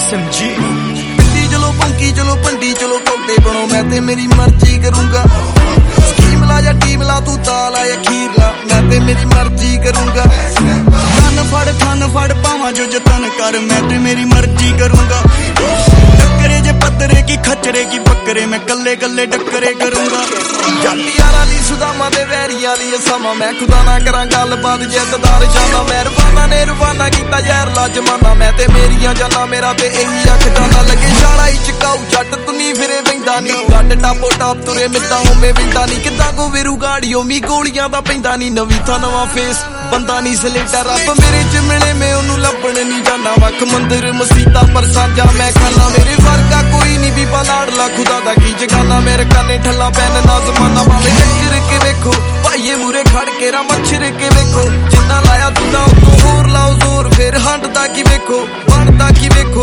SMG पिंडी चलो पंकी चलो पंडी चलो कोटे बनो मैं ते मेरी मर्जी करूंगा स्कीम ला या टीम ला तू ताला या खीर ला मैं ते मेरी मर्जी करूंगा थन फड़ पावा जो जतन कर मैं ते मेरी मर्जी करूंगा डकरे जे पत्तरे की खचरे की बकरे मैं कल्ले कल्ले डकरे करूंगा जाती यारा ली सुदामा दे वैरिया ली समा मैं खुदा ना करा गलबात जिद्दार जाना मेहरबाना ने रवाना कीता यार ला जमाना मैं ते मेरियां जाना मेरा ते यही अख जाना लगे शाला ही चकाऊ जट तुनी फिरे बैंदा नी गड टापो टाप तुरे मिलदा होवे बिंदा नी किदा को विरू गाड़ियों मी गोलियां दा पैंदा नी नवी था नवा फेस बंदा नी सलेटा रब मेरे च मिले मैं ओनू लभण नी जाना वख मंदिर मसीता पर साजा मैं खाना मेरे वर्गा कोई नी भी लाडला खुदा दा की जगाना मेरे काने ठल्ला पैन ना जमाना वाले डंगर के वेखो भाईए मूरे खड़ के रा मच्छर के वेखो जिन्ना लाया तुदा उतो होर लाओ जोर फिर हंडदा की वेखो बनदा की वेखो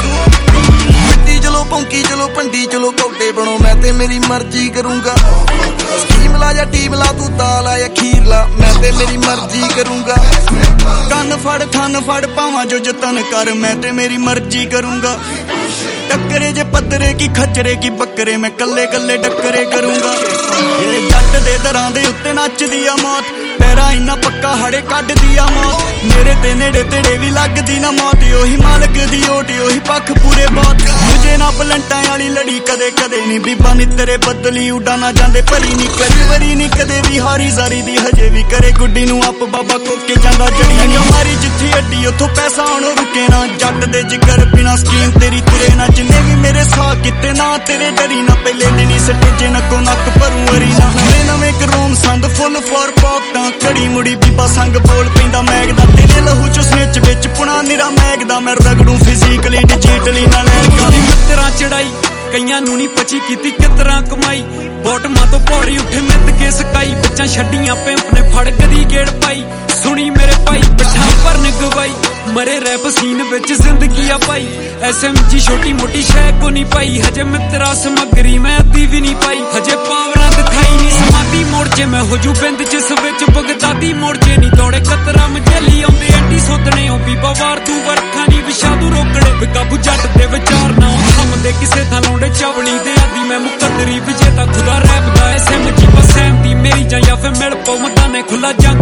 मिट्टी चलो पंकी चलो पंडी चलो कोटे बनो मैं ते मेरी मर्जी करूंगा स्कीम ला या टीम ला तू ताला या खीर ला मैं ते मेरी मर्जी करूंगा कन फड़ पावा जो जतन कर मैं ते मेरी मर्जी करूंगा टक्करे जे पत्तरे की खचरे की बकरे मैं कल्ले कल्ले डकरे करूंगा जट दे दरां दे उत्ते नचदी आ मौत पैरा इन्ना पक्का हड़े कड दिया मौत मेरे ते नेड़े तेड़े भी लगदी ना मौत ओही मालक दी ओटी ओही पख पूरे बहुत मुझे ना पलंटा वाली लड़ी कदे कदे नी बीबा नी तेरे बदली उड़ा ना जांदे भरी नी कदी वरी नी कदे भी हारी जारी दी हजे भी करे गुड्डी नू आप बाबा कोके जांदा जड़ी मारी जिੱਥੀ हड्डी उथों पैसा ਹੁਣ रुके ना जट दे जिगर बिना स्कीम तेरी तुरे ना जिन्ने भी मेरे साथ किते ना तेरे डरी ना पहले दिनी सटेजे नक्को नक भरू अरी ना नवे करोम संद फुल फॉर पॉकटा घड़ी मुड़ी बीबा संग बोल पैंदा मैगदा तेरे लहू चो स्निच विच पुणा निरा मैगदा मैं रगड़ू फिजिकली डिजिटली ना लैगा मित्तरां चढ़ाई कईयां नू नी पची कीती कितरा कमाई बॉटमां तो पौड़ी उठे मित के सकाई बच्चा छड्डियां पिंप ने फड़ गदी गेड़ पाई सुनी मेरे भाई पिठा भरन गवाई मरे रैप सीन विच जिंदगी आ पाई SMG छोटी मोटी शै को नहीं पाई हजे मित्रा समगरी मैं अद्धी भी नहीं पाई हजे पावरां दिखाई नहीं समाधी मोर्चे मैं हो जू बिंद जिस विच बगदादी मोर्चे नहीं दौड़े कतरा मजली आउंदे एंटी सोधने ओ बीबा वार तू वरखा नहीं विशादू रोकड़े बेकाबू जट दे विचार ना थमदे किसे थां लाउंदे चावली दे आदि मैं मुकद्दरी विजेता खुदा रैप दा SMG बस सहमती मेरी जां या फिर मिल पौ मदाने खुला जंग